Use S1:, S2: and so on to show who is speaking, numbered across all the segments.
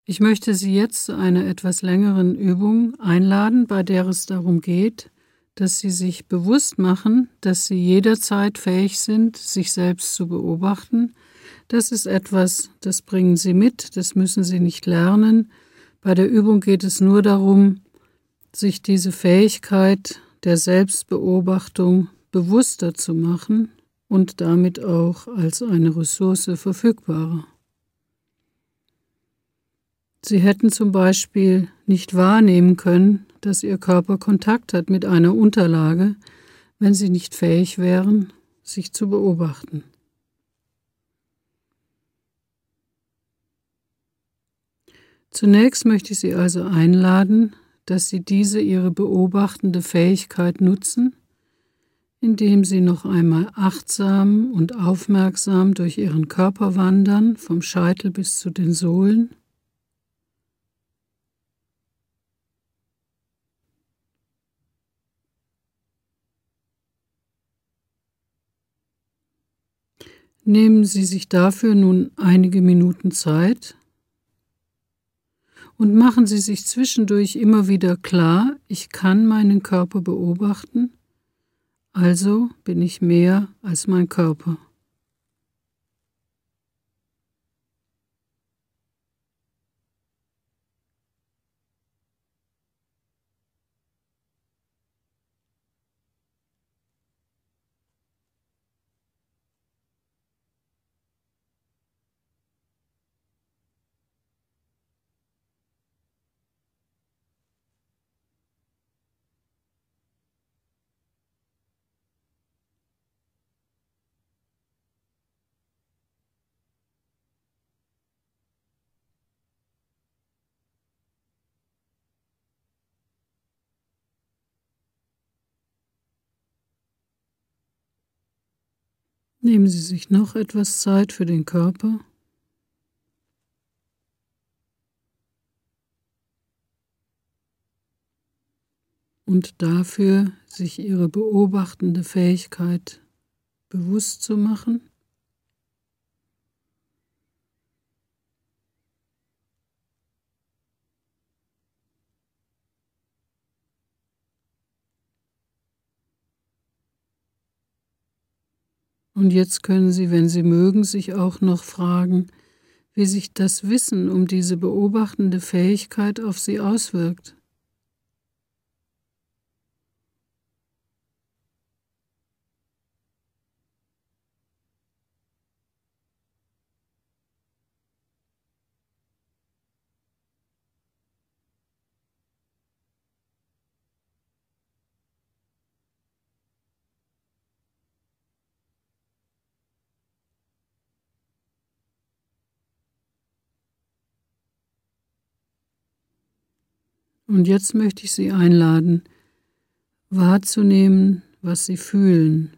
S1: Ich möchte Sie jetzt zu einer etwas längeren Übung einladen, bei der es darum geht, dass Sie sich bewusst machen, dass Sie jederzeit fähig sind, sich selbst zu beobachten. Das ist etwas, das bringen Sie mit, das müssen Sie nicht lernen. Bei der Übung geht es nur darum, sich diese Fähigkeit der Selbstbeobachtung bewusster zu machen und damit auch als eine Ressource verfügbarer. Sie hätten zum Beispiel nicht wahrnehmen können, dass Ihr Körper Kontakt hat mit einer Unterlage, wenn Sie nicht fähig wären, sich zu beobachten. Zunächst möchte ich Sie also einladen, dass Sie diese Ihre beobachtende Fähigkeit nutzen, indem Sie noch einmal achtsam und aufmerksam durch Ihren Körper wandern, vom Scheitel bis zu den Sohlen. Nehmen Sie sich dafür nun einige Minuten Zeit und machen Sie sich zwischendurch immer wieder klar, ich kann meinen Körper beobachten, also bin ich mehr als mein Körper. Nehmen Sie sich noch etwas Zeit für den Körper. Und dafür, sich Ihre beobachtende Fähigkeit bewusst zu machen. Und jetzt können Sie, wenn Sie mögen, sich auch noch fragen, wie sich das Wissen um diese beobachtende Fähigkeit auf Sie auswirkt. Und jetzt möchte ich Sie einladen, wahrzunehmen, was Sie fühlen.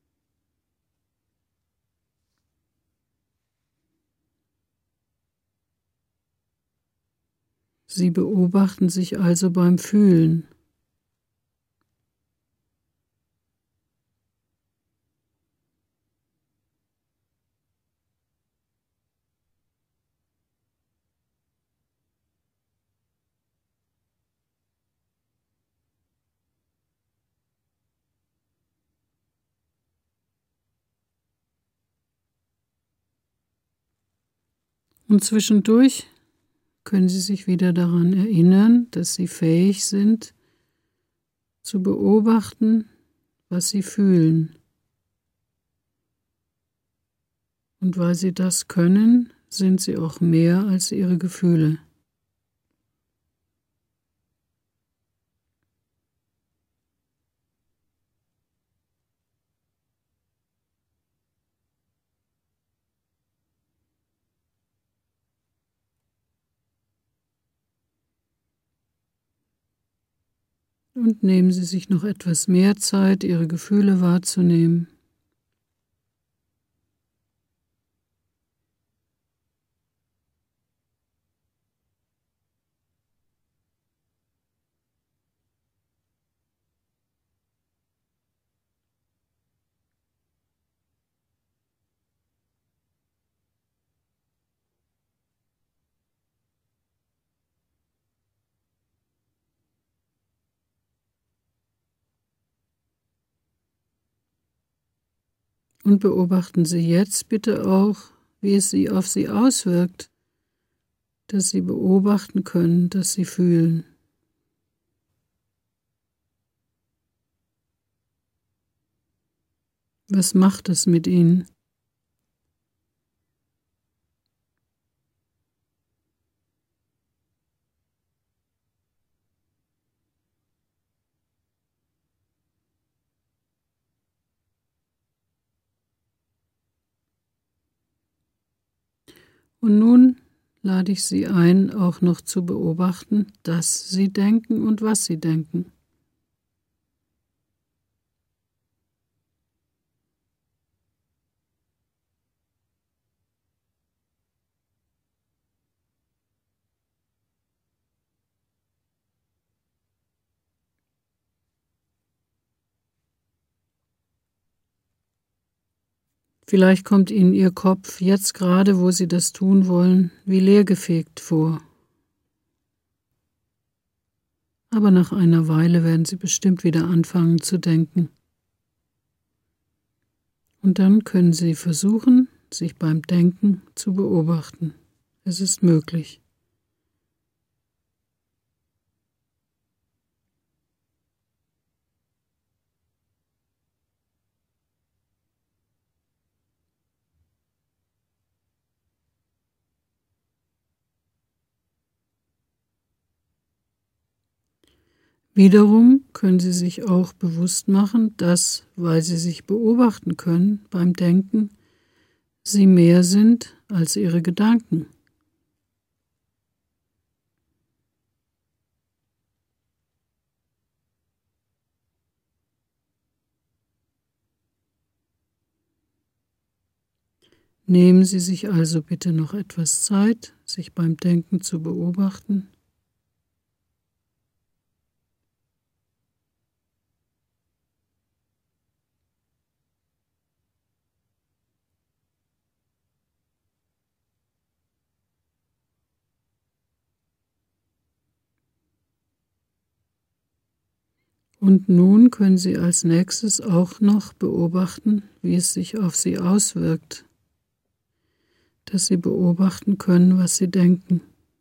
S1: Sie beobachten sich also beim Fühlen. Und zwischendurch können Sie sich wieder daran erinnern, dass Sie fähig sind, zu beobachten, was Sie fühlen. Und weil Sie das können, sind Sie auch mehr als Ihre Gefühle. Und nehmen Sie sich noch etwas mehr Zeit, Ihre Gefühle wahrzunehmen. Und beobachten Sie jetzt bitte auch, wie es sie auf Sie auswirkt, dass Sie beobachten können, dass Sie fühlen. Was macht es mit Ihnen? Und nun lade ich Sie ein, auch noch zu beobachten, dass Sie denken und was Sie denken. Vielleicht kommt Ihnen Ihr Kopf jetzt gerade, wo Sie das tun wollen, wie leergefegt vor. Aber nach einer Weile werden Sie bestimmt wieder anfangen zu denken. Und dann können Sie versuchen, sich beim Denken zu beobachten. Es ist möglich. Wiederum können Sie sich auch bewusst machen, dass, weil Sie sich beobachten können beim Denken, Sie mehr sind als Ihre Gedanken. Nehmen Sie sich also bitte noch etwas Zeit, sich beim Denken zu beobachten. Und nun können Sie als nächstes auch noch beobachten, wie es sich auf Sie auswirkt, dass Sie beobachten können, was Sie denken.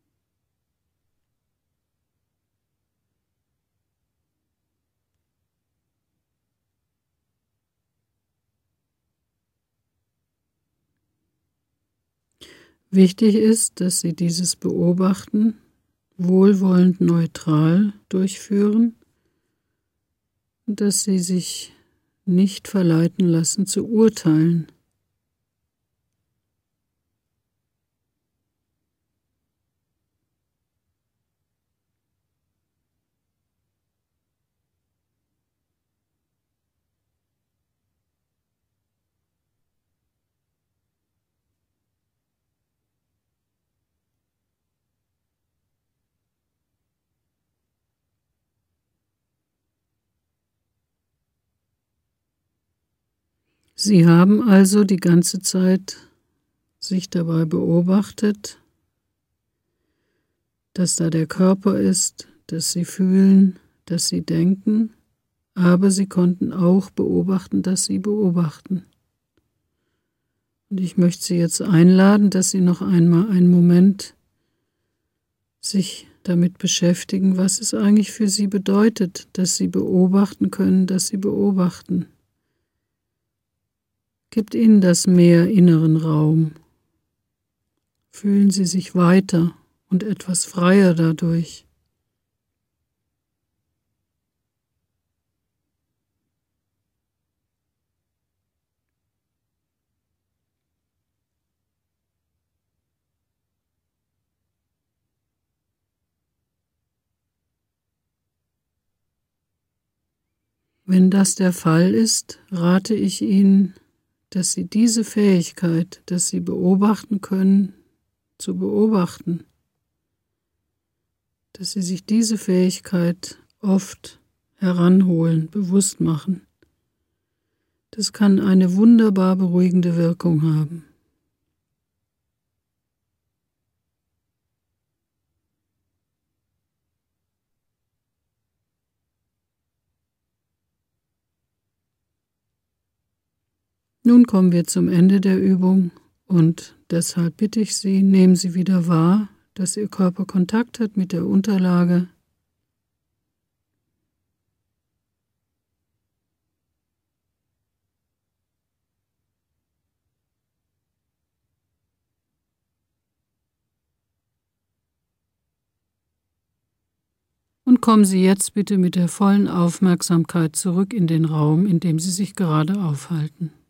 S1: Wichtig ist, dass Sie dieses Beobachten wohlwollend neutral durchführen und dass Sie sich nicht verleiten lassen zu urteilen. Sie haben also die ganze Zeit sich dabei beobachtet, dass da der Körper ist, dass Sie fühlen, dass Sie denken, aber Sie konnten auch beobachten, dass Sie beobachten. Und ich möchte Sie jetzt einladen, dass Sie noch einmal einen Moment sich damit beschäftigen, was es eigentlich für Sie bedeutet, dass Sie beobachten können, dass Sie beobachten. Gibt Ihnen das mehr inneren Raum. Fühlen Sie sich weiter und etwas freier dadurch. Wenn das der Fall ist, rate ich Ihnen, dass Sie diese Fähigkeit, dass Sie beobachten können, zu beobachten, dass Sie sich diese Fähigkeit oft heranholen, bewusst machen. Das kann eine wunderbar beruhigende Wirkung haben. Nun kommen wir zum Ende der Übung und deshalb bitte ich Sie, nehmen Sie wieder wahr, dass Ihr Körper Kontakt hat mit der Unterlage. Und kommen Sie jetzt bitte mit der vollen Aufmerksamkeit zurück in den Raum, in dem Sie sich gerade aufhalten.